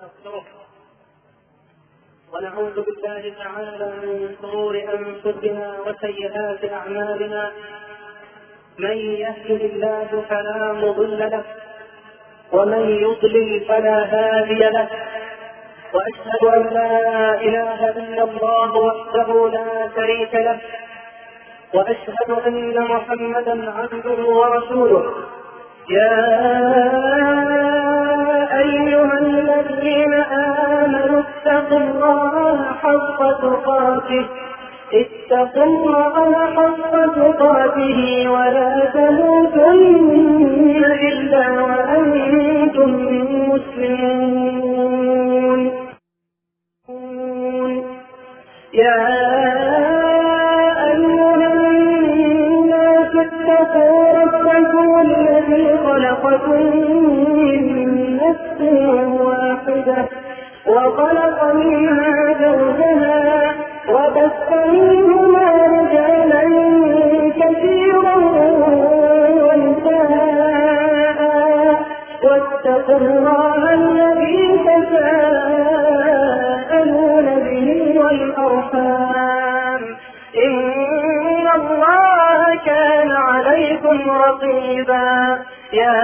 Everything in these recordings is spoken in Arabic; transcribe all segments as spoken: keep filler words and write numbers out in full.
ونستغفره ونعوذ بالله تعالى من شرور أنفسنا وسيئات أعمالنا. من يهده الله فلا مضل له ومن يضلل فلا هادي له، وأشهد أن لا إله إلا الله وحده لا شريك له، وأشهد أن محمدا عبده ورسوله. يا أيها الذين آمنوا اتقوا الله حق تقاته اتقوا الله حق تقاته ولا تموتن إلا وأنتم مسلمون. يا أيها الناس اتقوا ربكم الذي خلقكم من نفس واحدة وخلق منها زوجها وبث منهما رجالا كثيرا ونساء، واتقوا الله الذي تساءلون به والأرحام إن الله كان عليكم رقيبا. يا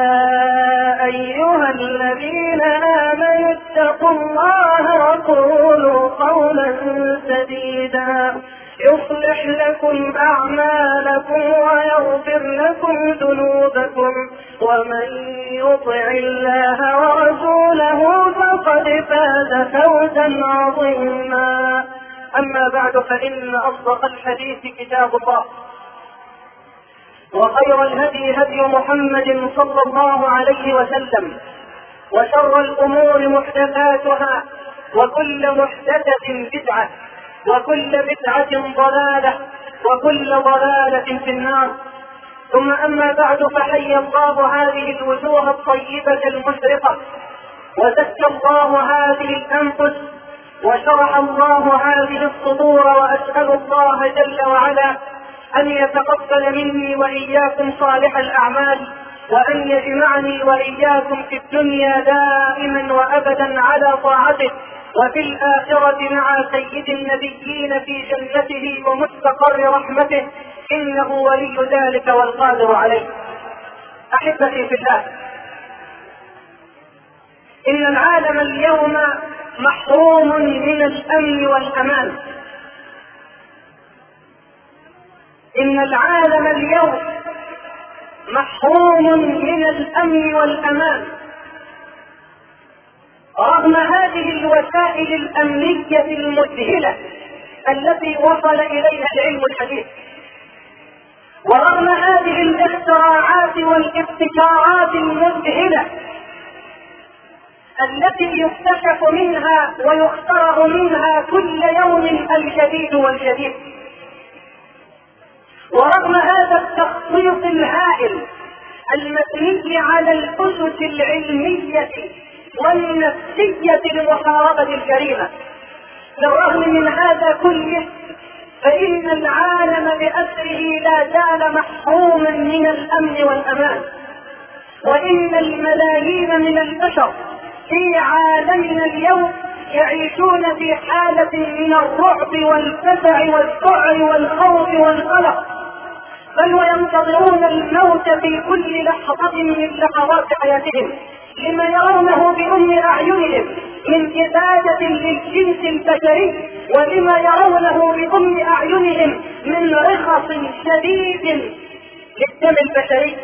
أيها الذين آمنوا اتقوا الله وقولوا قولا سديدا يصلح لكم أعمالكم ويغفر لكم ذنوبكم، ومن يطع الله ورسوله فقد فاز فوزا عظيما. أما بعد، فإن أصدق الحديث كتاب الله، وخير الهدي هدي محمد صلى الله عليه وسلم، وشر الأمور محدثاتها، وكل محدثة بدعة، وكل بدعة ضلالة، وكل ضلالة في النار. ثم أما بعد، فحي الله هذه الوجوه الطيبة المشرقة، وزكى الله هذه الأنفس، وشرح الله هذه الصدور، وأسأل الله جل وعلا أن يتقبل مني وإياكم صالح الأعمال، وأن يجمعني وإياكم في الدنيا دائما وأبدا على طاعته، وفي الآخرة مع سيد النبيين في جنته ومستقر رحمته، إنه ولي ذلك والقادر عليه. أحبتي في الله، إن العالم اليوم محروم من الأمن والأمان. إن العالم اليوم محروم من الأمن والأمان، رغم هذه الوسائل الأمنية المذهلة التي وصل إليها العلم الحديث، ورغم هذه الاختراعات والابتكارات المذهلة التي يكتشف منها ويخترع منها كل يوم الجديد والجديد، ورغم هذا التخطيط الهائل المبني على الأسس العلمية والنفسية لمحاربة الجريمة، بالرغم من هذا كله فإن العالم بأسره لا زال محروما من الأمن والأمان، وإن الملايين من البشر في عالمنا اليوم يعيشون في حالة من الرعب والفزع والذعر والخوف والقلق، بل وينتظرون الموت في كل لحظة من لحظات حياتهم لما يرونه بأم أعينهم من إبادة للجنس البشري، ولما يرونه بأم أعينهم من رخص شديد للدم البشري.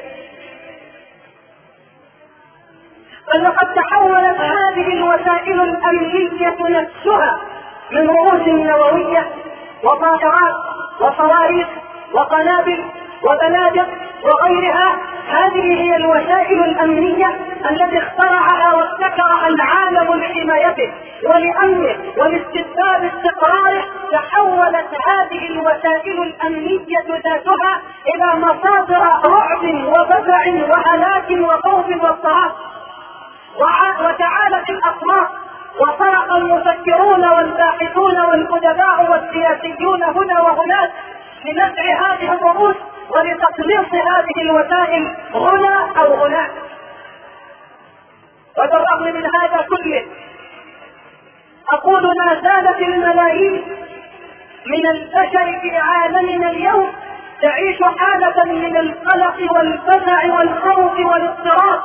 فلقد تحولت هذه الوسائل الأمنية نفسها من رؤوس نووية وطائرات وصواريخ وقنابل وبنادق وغيرها، هذه هي الوسائل الأمنية التي اخترعها وابتكرها العالم لحمايته ولأمنه ولاستتباب استقراره. تحولت هذه الوسائل الأمنية ذاتها إلى مصادر رعب وفزع وهلاك وخوف واضطراب، وتعالت الأصوات وصرخ المفكرون والباحثون والأدباء والسياسيون هنا وهناك لنزع هذه الرؤوس ولتقليص هذه الوسائل هنا أو هناك. وبالرغم من هذا كله أقول لا زالت الملايين من البشر في عالمنا اليوم تعيش حالة من القلق والفزع والخوف والاضطراب،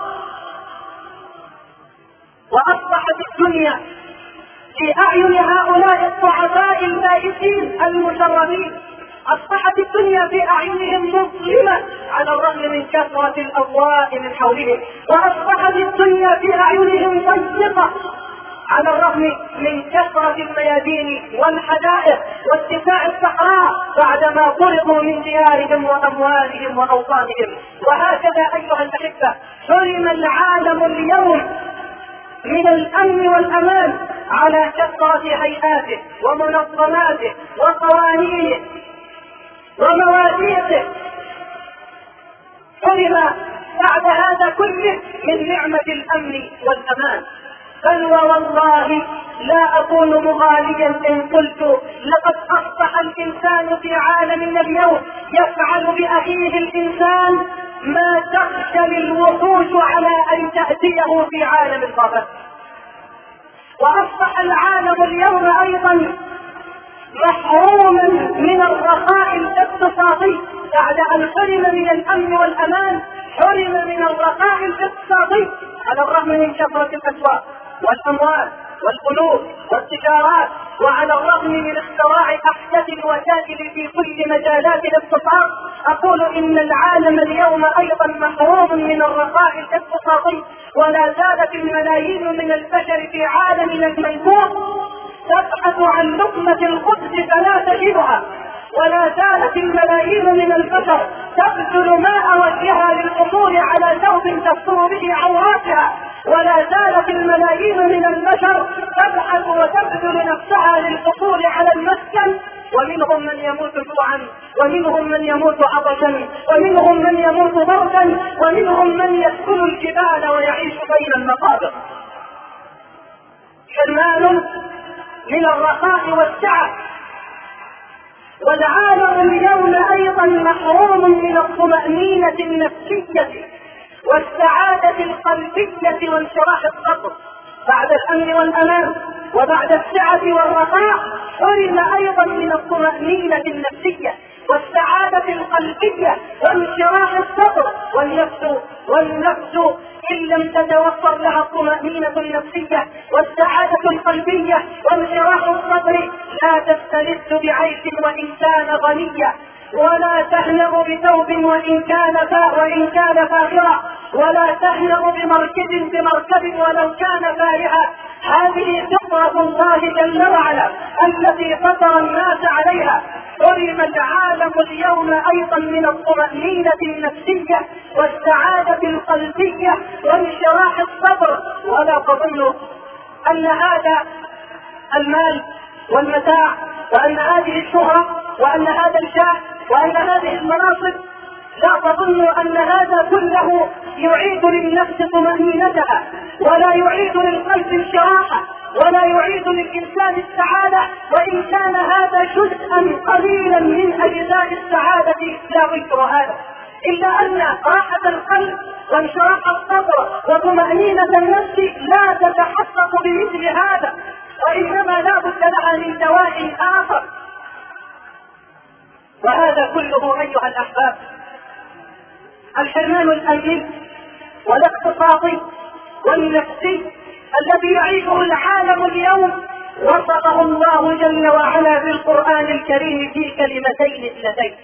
وأصبحت الدنيا في أعين هؤلاء الضعفاء البائسين المشردين، أصبحت الدنيا في أعينهم مظلمة على الرغم من كثرة الأضواء من حولهم، وأصبحت الدنيا في أعينهم ضيقة على الرغم من كثرة الميادين والحدائق واتساع الصحراء بعدما طردوا من ديارهم وأموالهم وأوطانهم. وهكذا أيها الأحبة حرم العالم اليوم من الأمن والأمان على كثرة هيئاته ومنظماته وقوانينه ومواثيقه، حرم بعد هذا كله من نعمة الأمن والأمان. بل والله لا أكون مغاليا إن قلت لقد أصبح الإنسان في عالمنا اليوم يفعل بأخيه الإنسان ما تخجل الوحوش على أن تأتيه في عالم الغابة. وأصبح العالم اليوم أيضا محروما من الرخاء الاقتصادي بعد أن حرم من الأمن والأمان، حرم من الرخاء الاقتصادي على الرغم من كثرة الأسواق والأموال والبنوك والتجارات، وعلى الرغم من اختراع أحدث الوسائل في كل مجالات الاقتصاد. أقول إن العالم اليوم أيضا محروم من الرخاء الاقتصادي، ولا زالت الملايين من البشر في عالمنا المنفوخ تبحث عن لقمة الخبز فلا تجدها، ولا زالت الملايين من البشر تبذل ماء وجهها للأمور على ثوب تستر به عوراتها، ولا زالت الملايين من البشر تبحث وتبذل نفسها للحصول على المسكن، ومنهم من يموت جوعا، ومنهم من يموت عطشا، ومنهم من يموت بردا، ومنهم من يسكن الجبال ويعيش بين المقابر. حرمان من الرخاء والسعة. والعالم اليوم أيضا محروم من الطمأنينة النفسية والسعادة القلبية وانشراح الصدر. بعد الأمن والأمان وبعد السعة والرخاء حرم أيضا من الطمأنينة النفسية والسعادة القلبية وانشراح الصدر. والنفس والنفس إن لم تتوفر لها الطمأنينة النفسية والسعادة القلبية وانشراح الصدر لا تستلذ بعيش وإن كان غنيا، ولا تهنأ بثوب وإن كان وإن كان فاخرا، ولا تهنأ بمركب بمركب ولو كان فارها. هذه فطرة الله جل وعلا التي فطر الناس عليها. حرم العالم اليوم أيضا من الطمأنينة النفسية والسعادة القلبية وانشراح الصدر. ولا تظن أن هذا المال والمتاع وأن هذه الشهرة وأن هذا الجاه وأن هذه المناصب، لا تظن أن هذا كله يعيد للنفس طمأنينتها ولا يعيد للقلب انشراحه ولا يعيد للإنسان السعادة، وإن كان هذا جزءا قليلا من أجزاء السعادة لا ذكر هذا، إلا أن راحة القلب وانشراح الصدر وطمأنينة النفس لا تتحقق بمثل هذا، وإنما لا بد لها من دواء آخر. وهذا كله أيها الأحباب الحرمان الأمني والاقتصادي والنفسي الذي يعيشه العالم اليوم وصفه الله جل وعلا في القرآن الكريم في كلمتين اثنتين.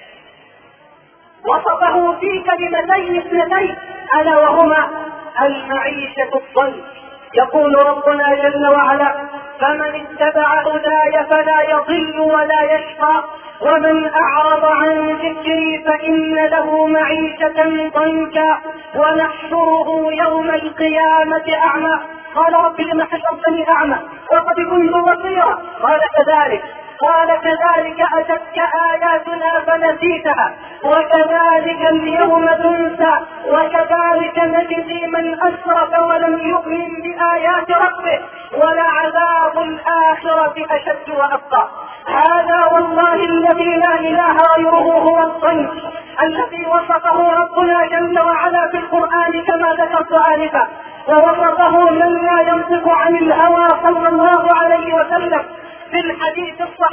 وصفه في كلمتين اثنتين ألا وهما المعيشة الضنك. يقول ربنا جل وعلا: فمن اتبع هداي فلا يضل ولا يشقى ومن أعرض عن ذكري فإن له معيشة ضنكا ونحشره يوم القيامة أعمى. قال: رب لم حشرتني أعمى وقد كنت بصيرا. قال: كذلك قال كذلك أتتك آياتنا فنسيتها وكذلك اليوم تنسى وكذلك نجزي من أسرف ولم يؤمن بآيات ربه ولعذاب الآخرة أشد وأبقى. هذا والله الذي لا إله غيره هو الضنك الذي وصفه ربنا جل وعلا في القرآن كما ذكرت آنفا، ووصفه من لا ينطق عن الهوى صلى الله عليه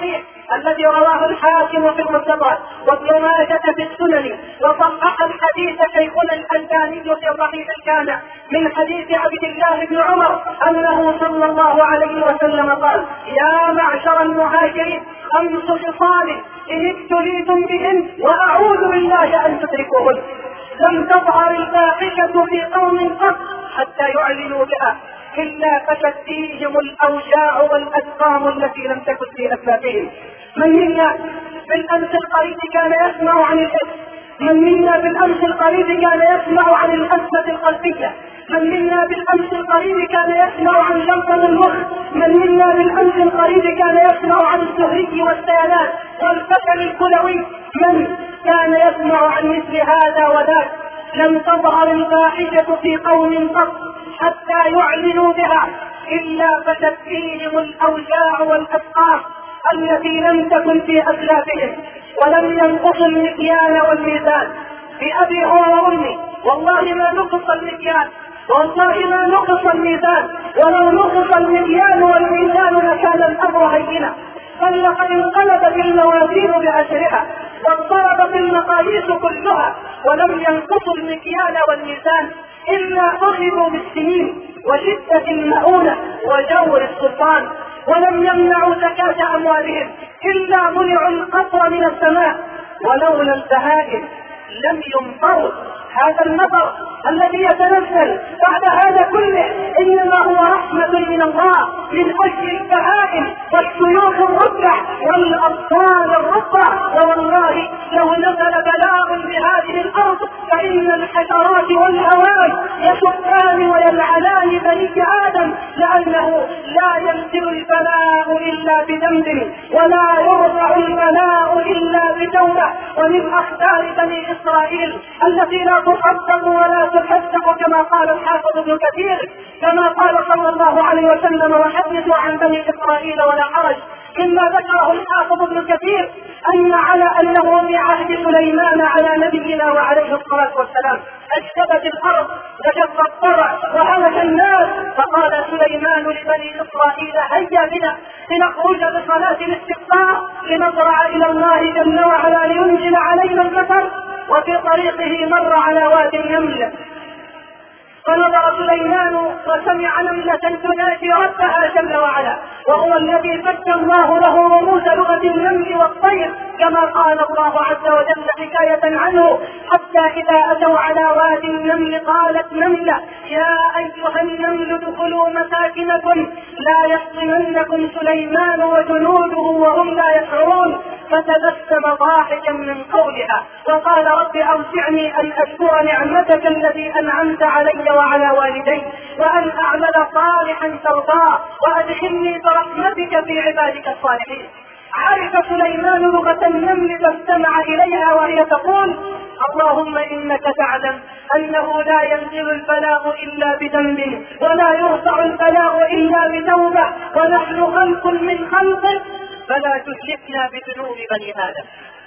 الصحيح الذي رواه الحاكم في المستدرك وابن ماجه في السنن، وصحح الحديث شيخنا الألباني في صحيح الجامع من حديث عبد الله بن عمر أنه صلى الله عليه وسلم قال: يا معشر المهاجرين خمس خصال إن ابتليتم بهن وأعوذ بالله أن تدركوهن. لم تظهر الفاحشة في قوم قط حتى يعلنوا بها إلا فشت فيهم الأوجاع والأسقام التي لم تكن في أسلافهم. من منا بالأمس القريب كان يسمع عن الإثم، من منا بالأمس القريب كان يسمع عن الأزمة القلبية، من منا بالأمس القريب كان يسمع عن جلطة المخ، من منا بالأمس القريب كان يسمع عن السهري والسيلان والفشل الكلوي، من كان يسمع عن مثل هذا وذاك. لم تظهر الفاحشة في قوم قط حتى يعلنوا بها إلا فتت فيهم الأوجاع والأسقام التي لم تكن في أسلافهم، ولم ينقصوا المكيال والميزان. بأبي هو وأمي والله ما نقص المكيال، والله ما نقص الميزان، ولو نقص المكيال والميزان لكان الأمر هينا، بل لقد انقلبت الموازين بأسرها واضطربت المقاييس كلها، ولم ينقصوا المكيال والميزان إلا أخذوا بالسنين وشدة المؤونة وجور السلطان، ولم يمنعوا زكاة أموالهم إلا منعوا القطر من السماء، ولولا البهائم لم يمطروا. هذا المطر الذي يتنزل بعد هذا كله إنما هو رحمة من الله من أجل البهائم والشيوخ الربع والأبطال الربع. ووالله لو نزل بلاء بهذه الأرض فإن الحشرات والهوام يشقان ويلعنان بني آدم، لأنه لا ينزل البلاء إلا بذنب ولا يرفع البلاء إلا بتوبة. ومن أخبار بني إسرائيل التي لا تصدق ولا تصدق كما قال الحافظ ابن كثير، كما قال صلى الله عليه وسلم: وحدثوا عن بني إسرائيل ولا حرج. مما ذكره الحافظ ابن كثير أن على أنه في عهد سليمان على نبينا وعليه الصلاة والسلام أشتبت الأرض وجف الطرع وهلك الناس، فقال سليمان لبني إسرائيل: هيا بنا لنخرج بصلاة الاستسقاء لنضرع إلى الله جل وعلا لينزل علينا المطر. وفي طريقه مر على وادي النمل، فنظر سليمان وسمع نملة تنادي ربها جل وعلا، وهو الذي فك الله له رموز لغة النمل والطير كما قال الله عز وجل حكاية عنه: حتى إذا أتوا على وادي النمل قالت نملة يا أيها النمل ادخلوا مساكنكم لا يحطمنكم سليمان وجنوده وهم لا يشعرون، فتبسم ضاحكا من قولها وقال: رب أوزعني أن أشكر نعمتك التي أنعمت علي وعلى والدي وأن أعمل صالحا ترضاه وأدخلني برحمتك في عبادك الصالحين. عرف سليمان لغة النمل فاستمع إليها وهي تقول: اللهم إنك تعلم أنه لا ينزل البلاء إلا بذنب ولا يرفع البلاء إلا بتوبة، ونحن خلق من خلقك فلا تهلكنا بذنوب بني آدم،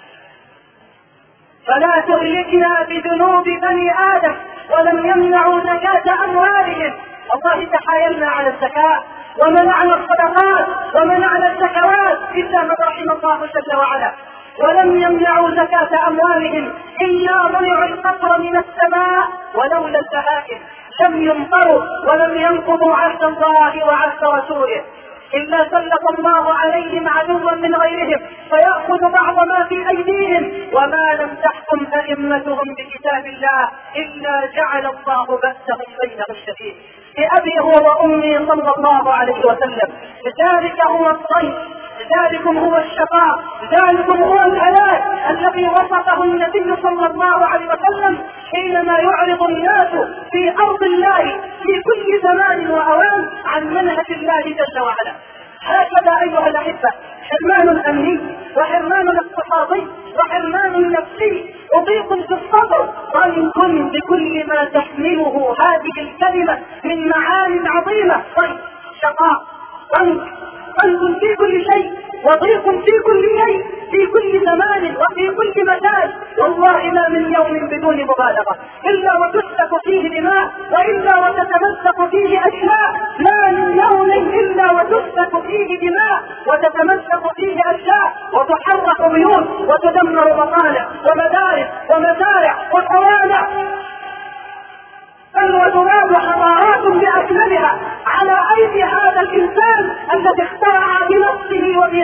فلا تهلكنا بذنوب بني آدم. ولم يمنعوا زكاة أموالهم، والله تحايلنا على الزكاة ومنعنا الصدقات ومنعنا الزكوات إلا من رحم الله جل وعلا. ولم يمنعوا زكاة أموالهم إلا منعوا القطر من السماء، ولولا البهائم لم يمطروا ولم ينقضوا عهد الله وعهد رسوله إلا سلط الله عليهم عدوا من غيرهم فيأخذ بعض ما في أيديهم، وما لم تحكم أئمتهم بكتاب الله إلا جعل الله بأسهم بينهم الشديد. بأبي هو وأمي صلى الله عليه وسلم، ذلك هو الضيف، ذلكم هو الشقاء، ذلكم هو الهلاك الذي وصفه النبي صلى الله عليه وسلم حينما يعرض الناس في أرض الله في كل زمان وأوان عن منهج الله جل وعلا. هكذا أيها الأحبة حرمان أمني وحرمان اقتصادي وحرمان نفسي أضيق في الصدر ضنك بكل ما تحمله هذه الكلمة من معان عظيمة. ضنك، شقاء، ضنك، ضنك في كل شيء وضيق في كل شيء في كل زمان وفي كل مكان. والله ما من يوم بدون مبالغة إلا وتسفك فيه دماء وإلا وتتمزق فيه أشلاء، ما من يوم إلا وتسفك فيه دماء وتتمزق فيه أشلاء.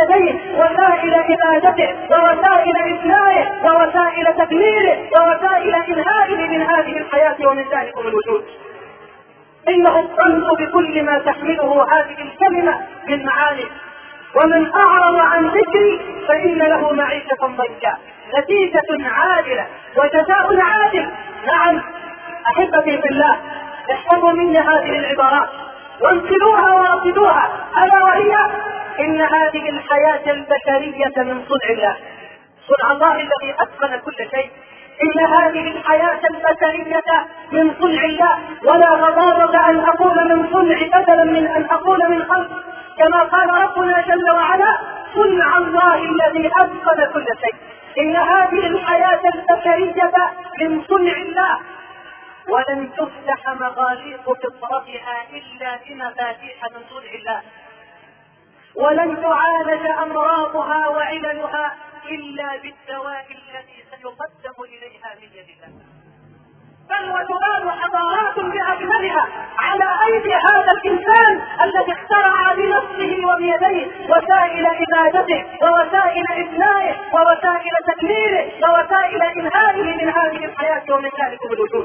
يديه وسائل عبادته ووسائل إثنائه ووسائل تدميره ووسائل إنهائه من هذه الحياة ومن ذلكم الوجود. إنه الصمت بكل ما تحمله هذه الكلمة من معاني. ومن أعرض عن ذكري فإن له معيشة ضنكا، نتيجة عادلة وجزاء عادل. نعم أحبتي في الله، احفظوا مني هذه العبارات وانقلوها ورددوها، ألا وهي إن هذه الحياة البشرية من صنع الله، صنع الله الذي أتقن كل شيء. إن هذه الحياة البشرية من صنع الله، ولا غضاضة أن أقول من صنع بدلا من أن أقول من خلق، كما قال ربنا جل وعلا صنع الله الذي أتقن كل شيء. إن هذه الحياة البشرية من صنع الله، ولن تفتح مغاليق فطرتها إلا بمفاتيح من صنع الله، ولن تعالج أمراضها وعللها إلا بالدواء الذي سيقدم إليها من يد الله. بل وتبان حضارات بأكملها على أيدي هذا الإنسان الذي اخترع بنفسه وبيديه وسائل عبادته ووسائل إبنائه ووسائل تدميره ووسائل إنهائه من هذه الحياة ومن ذلك الوجود.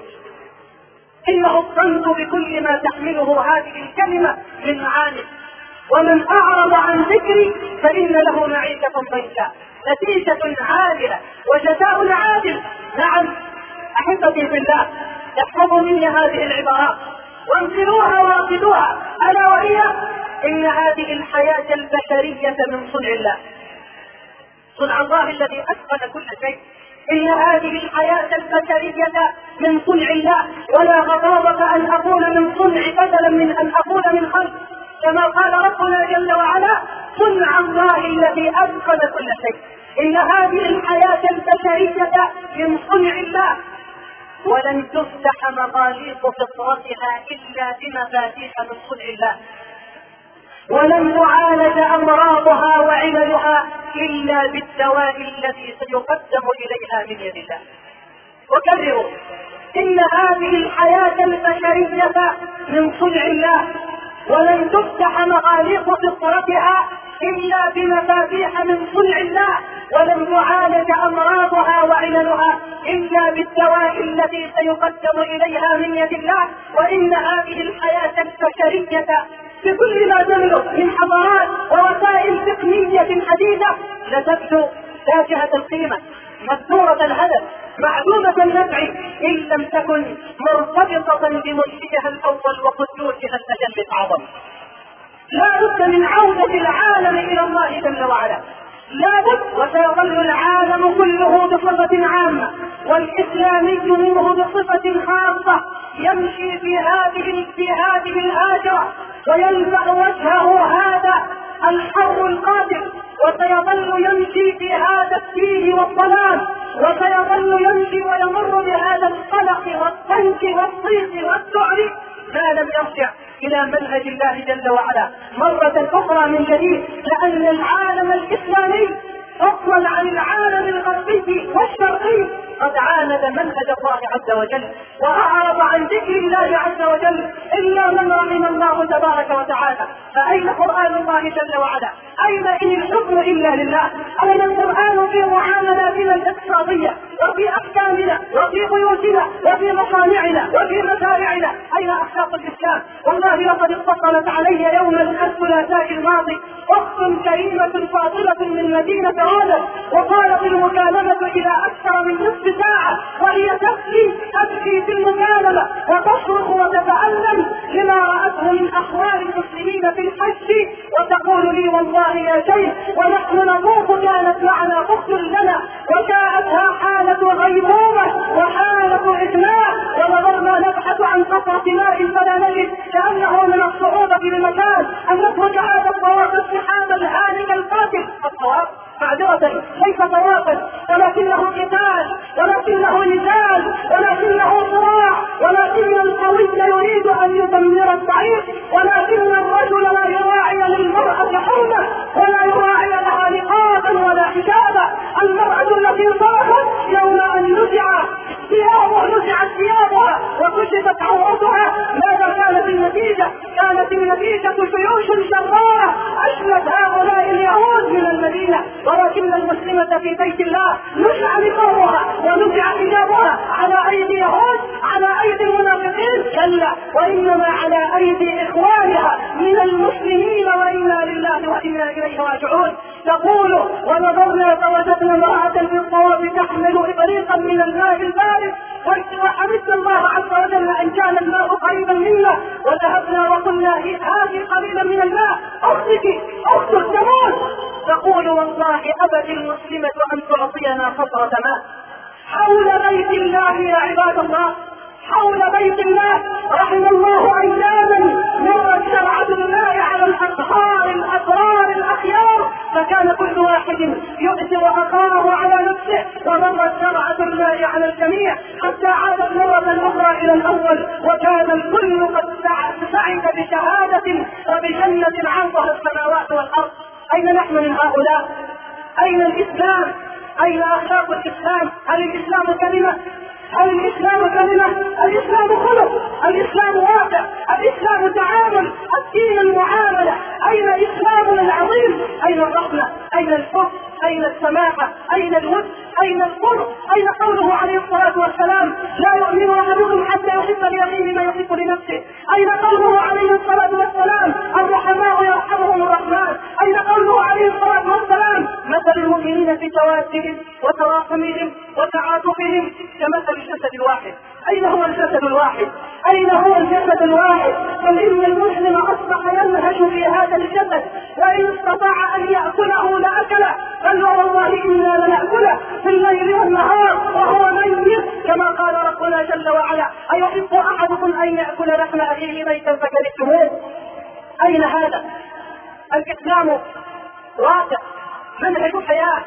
إنه الصمت بكل ما تحمله هذه الكلمة من معاني. ومن أعرض عن ذكري فإن له معيشة ضنكا، نتيجة عادلة وجزاء عادل. نعم أحبتي في الله، احفظوا مني هذه العبارات وانقلوها ورددوها، ألا وهي إن هذه الحياة البشرية من صنع الله، صنع الله الذي أتقن كل شيء. إن هذه الحياة البشرية من صنع الله، ولا غضاضة أن أقول من صنع بدلا من أن أقول من خلق، كما قال ربنا جل وعلا صنع الله الذي أتقن كل شيء. إن هذه الحياة البشرية من صنع الله، ولن تفتح مغاليق فطرتها إلا بمفاتيح من صنع الله، ولن تعالج أمراضها وعللها إلا بالدواء الذي سيقدم إليها من يد الله. وكرروا إن هذه الحياة البشرية من صنع الله، ولن تفتح مغاليق فطرتها إلا بمفاتيح من صنع الله، ولن تعالج أمراضها وعللها إلا بالدواء الذي سيقدم إليها من يد الله. وإن هذه الحياة البشرية بكل ما تملك من حضارات ووسائل تقنية حديثة لتبدو تافهة القيمة، مذكورة الهدف، معلومة النفع، إن لم تكن مرتبطة بمنشئها الأول وقدوسها الأجل الأعظم. لا بد من عودة العالم إلى الله جل وعلا، لا بد. وسيظل العالم كله بصفة عامة والإسلامي منه بصفة خاصة يمشي في هذه في هذه الهاجرة ويلفح وجهه هذا الحر القادم، وسيظل يمشي في هذا التيه والظلام، وسيظل يمشي ويمر بهذا القلق والضنك والضيق والسعر ما لم يرجع إلى منهج الله جل وعلا مرة أخرى من جديد. لأن العالم الإسلامي فضلا عن العالم الغربي والشرقي قد عاند منهج الله عز وجل وأعرض عن ذكر الله عز وجل إلا من رحم الله تبارك وتعالى. فأين قرآن الله جل وعلا؟ أين إن الحكم إلا لله؟ أين القرآن في معاملاتنا الاقتصادية وفي أحكامنا وفي بيوتنا وفي مصانعنا وفي مزارعنا؟ أين أخلاق الإسلام؟ والله لقد اتصلت علي يوم الثلاثاء الماضي أخت كريمة فاضلة من مدينة رادة، وقالت المكالمة إلى أكثر من نصف ساعة وهي تبكي تبكي في المكالمة وتصرخ وتتألم لما رأته من أحوال المسلمين في الحج، وتقول لي والله يا شيخ ونحن نطوف كانت معنا أخت لنا وجاءتها حالة غيبوبة وحالة إجماع، ونظرنا نبحث عن قطرة ماء فلا نجد لأنه من الصعوبة بالمكان أن نترك هذا الطواف السحاب الهالك القاتل. الطواف معذرة ليس طوافا ولكنه قتال ولكنه نزال ولكنه صراع، ولكن القوي يريد أن يدمر الضعيف، ولكن الرجل لا يراعي للمرأة حرمة ولا يراعي لها نقابا ولا حجابا. المرأة التي صرخت يوم أن نزع ثيابها نزعت ثيابها وكشفت عورتها، ماذا كانت النتيجة؟ كانت النتيجة جيوش شرارة أشلت هؤلاء اليهود من الفاطمة في بيت الله نزع نقابها ونزع حجابها على أيدي يهود، على أيدي المنافقين؟ كلا، وإنما على أيدي إخوانها من المسلمين، وإنا لله وإنا إليه راجعون. تقول: ونظرنا فوجدنا امرأة في الطواف تحمل إبريقا من الماء البارد، وحمدنا الله عز وجل أن كان الماء قريبا منا، وذهبنا وقلنا هذه قليلا من الماء، أختك أختك تموت. تقول: والله أبت المسلمة أن تعطينا قطرة ماء. حول بيت الله يا عباد الله، حول بيت الله رحم الله أياما مرت شرعة الماء على الأطهار الأبرار الأخيار، فكان كل واحد يؤثر أخاه على نفسه، ومرت شرعة الماء على الجميع حتى عادت مرة أخرى إلى الأول، وكان الكل قد سعد بشهادة وبجنة عرضها السماوات والأرض. أين نحن من هؤلاء؟ أين الإسلام؟ أين أخلاق الإسلام؟ هل الإسلام كلمة؟ هل الإسلام كلمة؟ الإسلام خلق، الإسلام واقع، الإسلام تعامل، الدين المعاملة. أين إسلامنا العظيم؟ أين الرحمة؟ أين الحب؟ أين السماحة؟ أين الود؟ أين القرب؟ أين قوله عليه الصلاة والسلام: لا يؤمن أحدكم حتى يحب لأخيه ما يحب لنفسه؟ أين قوله عليه الصلاة والسلام: الرحماء يرحمهم الرحمن؟ أين قوله عليه الصلاة والسلام: مثل المؤمنين في توادهم وتراحمهم وتعاطفهم كمثل الجسد الواحد؟ أين هو الجسد الواحد؟ أين هو الجسد الواحد؟ بل إن المسلم أصبح ينهج في هذا الجسد، وإن استطاع أن يأكله لأكله، بل والله إنا لنأكله في الليل والنهار وهو ميت، كما قال ربنا جل وعلا: أيحب أحدكم أن يأكل لحم أخيه ميتا فكرهتموه؟ أين هذا؟ الإسلام واقع، منهج حياة.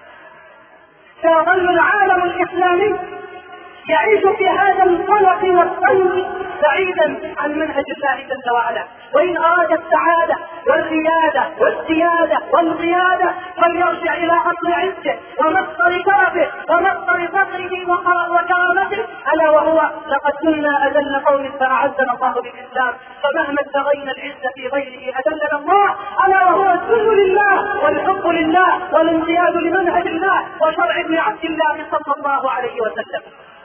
سيظل العالم الإسلامي يعيش في هذا القلق والطنج بعيدا عن منهج الله جل وعلا. وإن أراد السعادة والريادة والسيادة والقيادة فليرجع إلى أصل عزه ومصدر كربه ومصدر فقره وكرامته، ألا وهو: لقد كنا أذل قوم فأعزنا الله بالإسلام، فمهما ابتغينا العزة في غيره أذلنا الله. ألا وهو الذل لله والحب لله والانقياد لمنهج الله وشرع ابن عبد الله صلى الله عليه وسلم.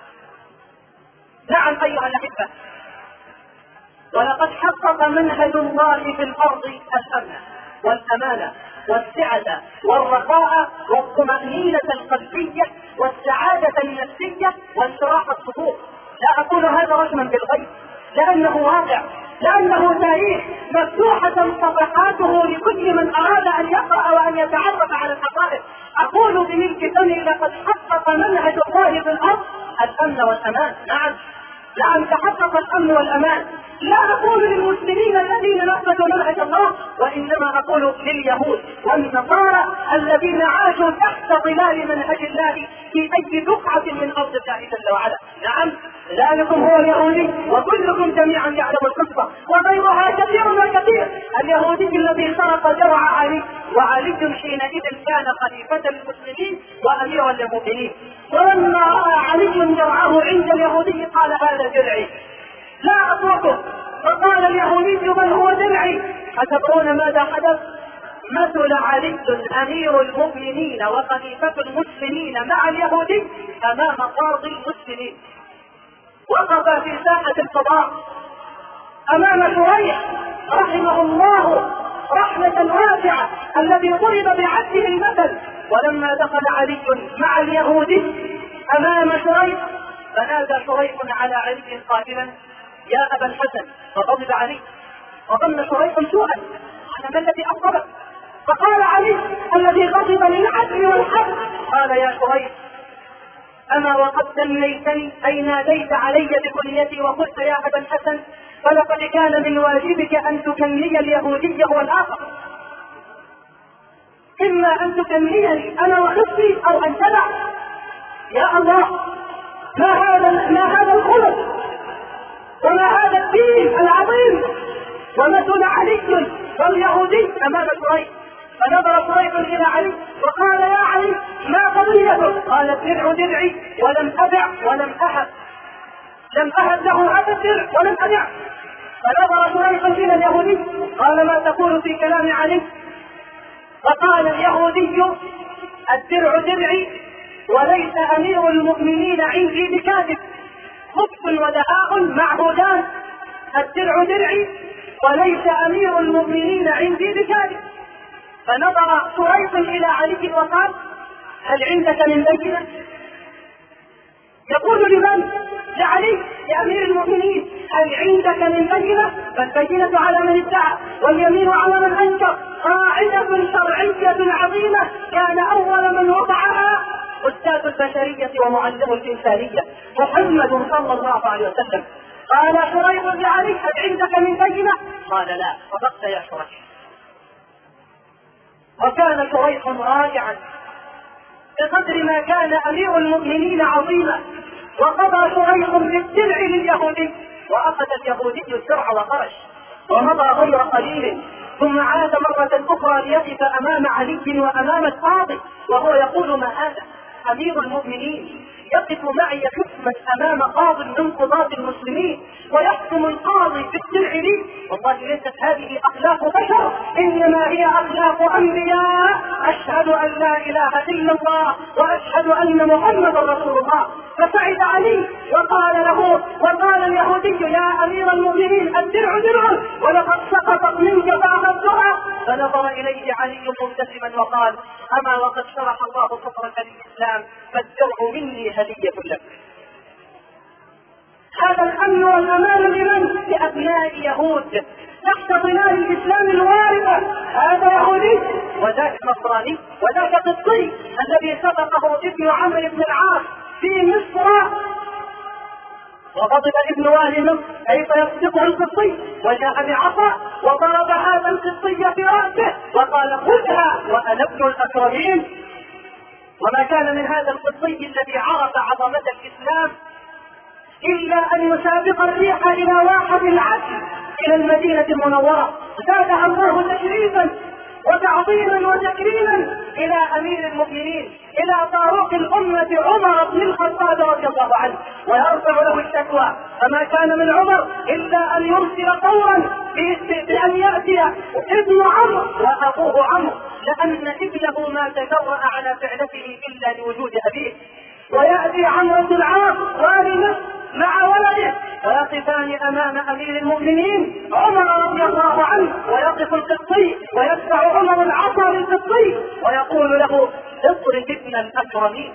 نعم أيها الأحبة، ولقد حقق منهج الله في الأرض الأمن والأمانة والسعة والرخاء والطمأنينة القلبية والسعادة النفسية وانشراح الصدور. لا أقول هذا رجما بالغيب، لأنه واقع، لأنه تاريخ مفتوحة صفحاته لكل من أراد أن يقرأ وأن يتعرف على الحقائق. أقول بملك فمي: لقد حقق منهج الله في الأرض الأمن والأمان. نعم نعم تحقق الأمن والأمان. لا أقول للمسلمين الذين نفذوا منهج الله، وإنما أقول لليهود والنصارى الذين عاشوا تحت ظلال منهج الله في أي بقعة من أرض الله جل وعلا. نعم ذلكم هو اليهودي، وكلكم جميعا يعلم القصة وغيرها كثير وكثير. اليهودي الذي سرق درع علي، وعلي حينئذ كان خليفة المسلمين وأميرا للمؤمنين، ولما رأى علي درعه عند اليهودي قال: هذا درعي لا أتركه. فقال اليهودي: بل هو درعي. أتدرون ماذا حدث؟ مثل علي أمير المؤمنين وخليفة المسلمين مع اليهودي أمام قاضي المسلمين. وقف في ساحة القضاء أمام شريح رحمه الله رحمة واسعة الذي ضرب بعبده المثل. ولما دخل علي مع اليهودي أمام شريح فنادى شريح على علي قائلا: يا أبا الحسن. فغضب علي وظن شريح سوءا: قال: ما الذي أصابك؟ فقال علي الذي غضب للعدل والحق: قال: يا شريح، أما وقد سميتني أي ناديت علي بكنيتي وقلت يا أبا الحسن، فلقد كان من واجبك أن تكني اليهودي هو الآخر، إما أن تكنيني أنا وخصي أو أن تدع. يا الله، ما هذا ما هذا الخلق وما هذا الدين العظيم. ومثل علي واليهودي أمام شريح. فنظر شريح إلى علي وقال: يا علي، ما قضيتك؟ قال: الدرع درعي ولم أدع ولم أهب، لم أهب له هذا الدرع ولم أدع. فنظر شريح إلى اليهودي قال: ما تقول في كلام علي؟ فقال اليهودي: الدرع درعي وليس أمير المؤمنين عندي بكاذب. خبث ودهاء معهودان. الدرع درعي وليس أمير المؤمنين عندي بكاذب. فنظر شريح إلى علي وقال: هل عندك من بينة؟ يقول لمن؟ لعلي لأمير المؤمنين: هل عندك من بينة؟ فالبينة على من ادعى واليمين على من أنكر. قاعدة شرعية عظيمة كان أول من وضعها أستاذ البشرية ومعلم الإنسانية محمد صلى الله عليه وسلم. قال شريح لعلي: هل عندك من بينة؟ قال: لا. صدقت يا شريح. وكان شريح راجعا بقدر ما كان أمير المؤمنين عظيما. وقضى شريح بالدرع لليهودي، وأخذ اليهودي الدرع وخرج ومضى غير قليل، ثم عاد مرة أخرى ليقف أمام علي وأمام القاضي وهو يقول: ما هذا؟ أمير المؤمنين يقف معي حكما أمام قاض من قضاة المسلمين ويحكم القاضي بالدرع لي؟ والله ليست هذه أخلاق بشر، إنما هي أخلاق أنبياء. أشهد أن لا إله إلا الله وأشهد أن محمد رسول الله. فسعد علي وقال له وقال اليهودي: يا أمير المؤمنين الدرع درع ولقد سقطت منك بعض الدرع. فنظر إليه علي مبتسما وقال: أما وقد شرح الله صدرك للإسلام فالدرع مني هدية لك. هذا الأمن والأمان لمن؟ لأبناء يهود تحت ظلال الإسلام الواردة. هذا يهودي وذاك نصراني وذاك قبطي الذي سبقه ابن عمرو بن العاص في مصر، وغضب ابن والي مصر كيف يصدقه القبطي، وجاء بعصا وضرب هذا القبطي في رأسه وقال: خذها وأنا ابن الأكرمين. وما كان من هذا القبطي الذي عرف عظمة الإسلام إلا أن يسابق الريح إلى واحد العدل إلى المدينة المنورة، زادها الله تشريفا وتعظيما وتكريما إلى أمير المؤمنين، إلى طاروق الأمة عمر بن الخطاب رضي الله عنه، ويرفع له الشكوى. فما كان من عمر إلا أن يرسل فورا بأن يأتي ابن عمرو وأبوه عمرو، لأن ابنه ما تجرأ على فعلته إلا لوجود أبيه. ويأتي عمرو بن العاص والي مصر مع ولده ويقفان أمام أمير المؤمنين عمر رضي الله عنه، ويقف القبطي ويدفع عمر العصا للقبطي ويقول له: اضرب ابن الأكرمين.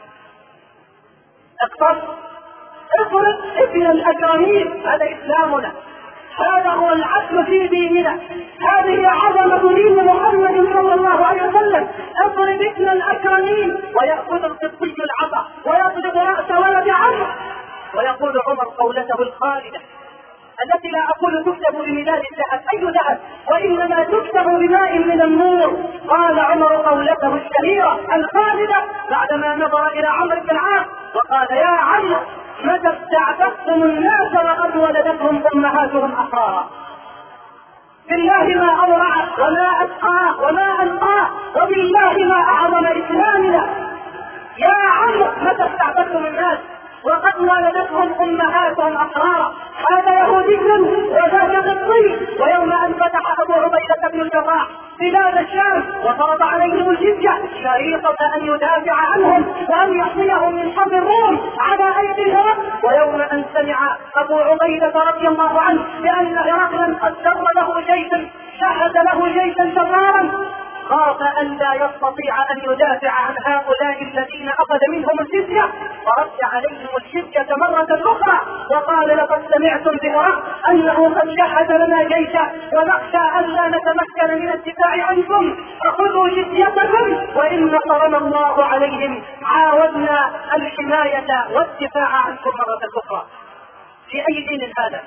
اقتص اضرب ابن الأكرمين. هذا إسلامنا، هذا هو العدل في ديننا، هذه عظمة دين محمد صلى الله عليه وسلم. اضرب ابن الأكرمين. ويأخذ القبطي العصا ويضرب رأس ولد عمرو، ويقول عمر قولته الخالدة التي لا أقول تكتب بمداد الذهب، أي ذهب، وإنما تكتب بماء من النور. قال عمر قولته الشهيرة الخالدة بعدما نظر إلى عمرو بن العاص وقال: يا عمرو متى استعبدتم الناس وقد ولدتهم أمهاتهم أحرارا؟ بالله ما أورع وما أتقاه وما أنقاه، وبالله ما أعظم إسلامنا. يا عمرو متى استعبدتم الناس وقد ولدتهم أمهاتهم أحرارا؟ هذا يهودي وذاك قبطي. ويوم أن فتح أبو عبيدة بن الجراح بلاد الشام وفرض عليهم الجزية شريطة أن يدافع عنهم وأن يحميهم من حرب الروم على أيدي هرقل. ويوم أن سمع أبو عبيدة رضي الله عنه بأن هرقلا قد سر له جيشا شهد له جيشا شرارا، خاف أن لا يستطيع أن يدافع عن هؤلاء الذين أخذ منهم الجزية، فرد عليهم الجزية مرة أخرى وقال: لقد سمعتم بهرقل أنه قد شهد لنا جيشا ونخشى أن لا نتمكن من الدفاع عنكم، فخذوا جزيتكم وإن نصرنا الله عليهم عاودنا الحماية والدفاع عنكم مرة أخرى. في أي دين هذا؟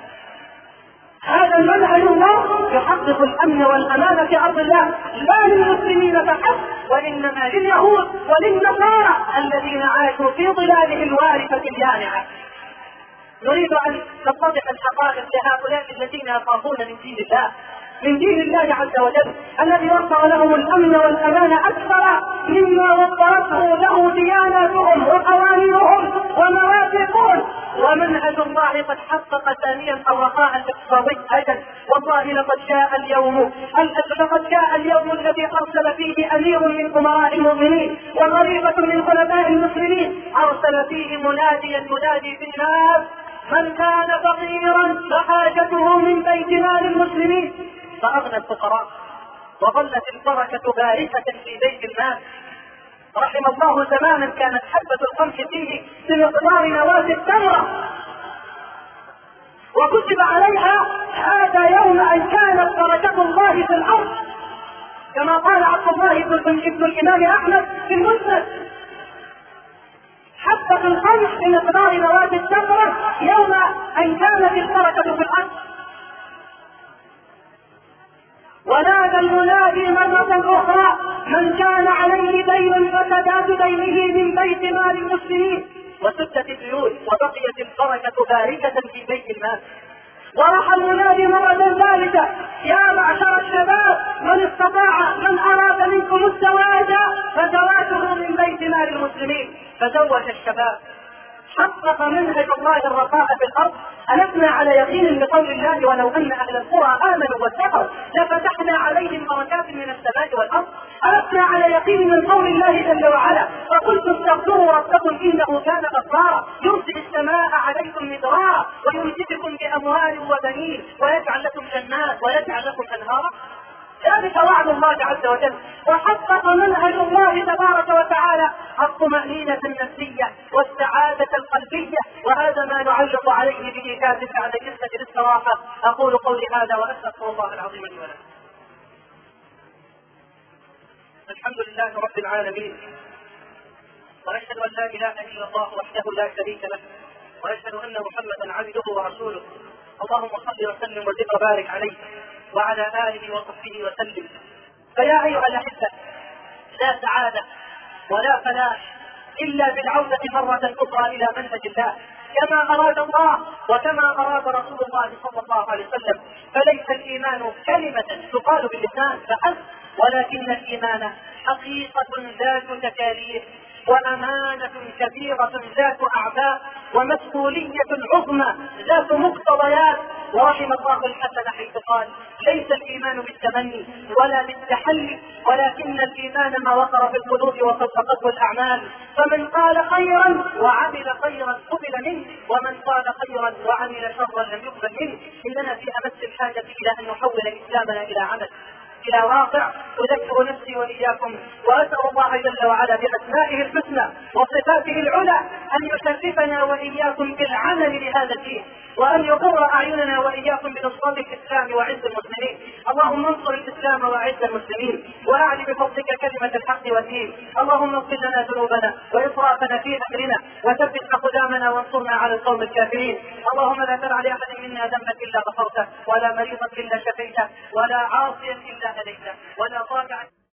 هذا المنهج الله يحقق الأمن والأمان في أرض الله، لا للمسلمين فحسب وإنما لليهود وللنصارى الذين عاشوا في ظلاله الوارثة اليانعة. نريد أن نتضح الحقائق لهؤلاء الذين يخافون من دين الله، من دين الله عز وجل الذي وفر لهم الأمن والأمان أكثر مما وفرته له دياناتهم وقوانينهم ومواثيقهم. ومنهج الله قد حقق ثانيا الرخاء الاقتصادي. أجل والله لقد جاء اليوم لقد جاء اليوم الذي أرسل فيه أمير من أمراء المؤمنين وخليفة من خلفاء المسلمين، أرسل فيه مناديا ينادي في الناس: من كان فقيرا فحاجته من بيت مال المسلمين. فأغنى الفقراء وظلت البركة باركة في بيت المال. رحم الله زمانا كانت حبة القمح فيه بمقدار نواة التمرة وكتب عليها: هذا يوم أن كانت بركة الله في الأرض، كما قال عبد الله بن الإمام أحمد في المسند: حبة القمح بمقدار نواة التمرة يوم أن كانت البركة في الأرض. ونادى المنادي مرة أخرى: من كان عليه دين فسداد دينه من بيت مال المسلمين. وسدت الديون وبقيت البركة باركة في بيت المال. وراح المنادي مرة ثالثة: يا معشر الشباب من استطاع من أراد منكم الزواج فزواجه من بيت مال المسلمين. فزوج الشباب. حقق منهج الله الرخاء في الأرض. ألسنا على يقين بقول الله: ولو أن أهل القرى آمنوا واتقوا لفتحنا عليهم بركات من السماء والأرض. ألسنا على يقين من قول الله جل وعلا: فقلت استغفروا ربكم إنه كان غفارا يرسل السماء عليكم مدرارا ويمسككم بأموال وبنين ويجعل لكم جنات ويجعل لكم أنهارا. ذلك وعد الله عز وجل. وحقق منهج الله تبارك وتعالى الطمأنينة النفسية والسعادة القلبية، وهذا ما نعلق عليه بإيجاز بعد جلسة الاستراحة. أقول قولي هذا وأستغفر الله العظيم لي ولكم. الحمد لله رب العالمين، ونشهد أن لا إله إلا الله وحده لا شريك له، ونشهد أن محمدا عبده ورسوله. اللهم صل وسلم وزد وبارك عليه وعلى آله وصحبه وسلم. فيا أيها الأحبة، لا سعادة ولا فلاح إلا بالعودة مرة أخرى إلى منهج الله كما أراد الله وكما أراد رسول الله صلى الله عليه وسلم. فليس الإيمان كلمة تقال باللسان فحسب، ولكن الإيمان حقيقة ذات تكاليف وأمانة كبيرة ذات أعباء ومسؤولية عظمى ذات مقتضيات. ورحم الله الحسن حيث قال: ليس الإيمان بالتمني ولا بالتحلي، ولكن الإيمان ما وقر في القلوب وصدقته الأعمال. فمن قال خيرا وعمل خيرا قبل منه، ومن قال خيرا وعمل شرا لم يقبل منه. إننا في أمس الحاجة إلى أن نحول إسلامنا إلى عمل، إلى واقع. أذكر نفسي وإياكم وأسأل الله جل وعلا بأسمائه الحسنى وصفاته العلى أن يشرفنا وإياكم بالعمل لهذا الدين، وأن يقر أعيننا وإياكم بنصرة الإسلام وعز المسلمين. اللهم انصر الإسلام وعز المسلمين، وأعل بفضلك كلمة الحق والدين. اللهم اغفر لنا ذنوبنا وإسرافنا في أمرنا، وثبت أقدامنا وانصرنا على القوم الكافرين. اللهم لا تدع لأحد منا ذنبا إلا غفرته، ولا مريضا إلا شفيته، ولا عاصيا إلا هديته، ولا ضاجعا